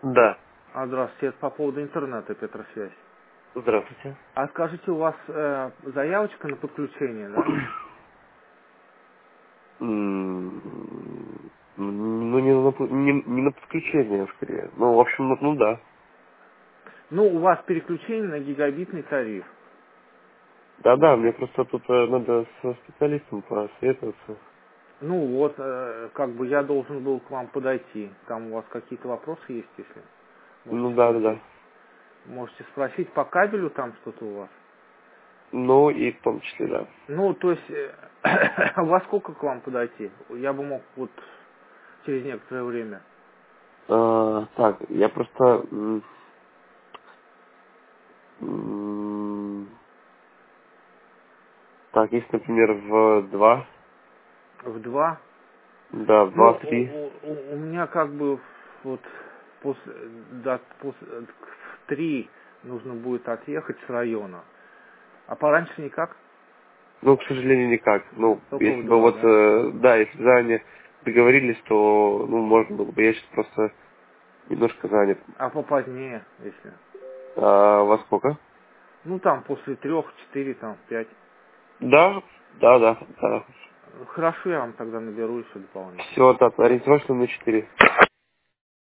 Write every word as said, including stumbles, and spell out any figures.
Да. А, здравствуйте, это по поводу интернета, Петросвязь. Здравствуйте. А скажите, у вас э, заявочка на подключение, да? М, Ну, не на, п- не, не на подключение, скорее. Ну, в общем, ну, ну да. Ну, у вас переключение на гигабитный тариф. Да-да, мне просто тут э, надо со специалистом посоветоваться. Ну вот, э, как бы я должен был к вам подойти. Там у вас какие-то вопросы есть, если можете Ну, спросить. да-да-да. Можете спросить по кабелю там что-то у вас. Ну, и в том числе, да. Ну, то есть, э, во сколько к вам подойти? Я бы мог вот через некоторое время. А, так, я просто... м, м, Так, есть, например, в два. В два. Да, в Ну, два-три. у, у- у меня как бы вот после, да, после, в три нужно будет отъехать с района. А пораньше никак? Ну, к сожалению, никак. Ну, Только в если бы два, вот, да? э, да, если бы заранее договорились, то, ну, можно было бы. Я сейчас просто немножко занят. А попозднее, если. А во сколько? Ну, там после трех, четыре, там, пять. Да, да, да, да. Хорошо, я вам тогда наберу еще дополнительно. Все, да, ориентировочно на четыре.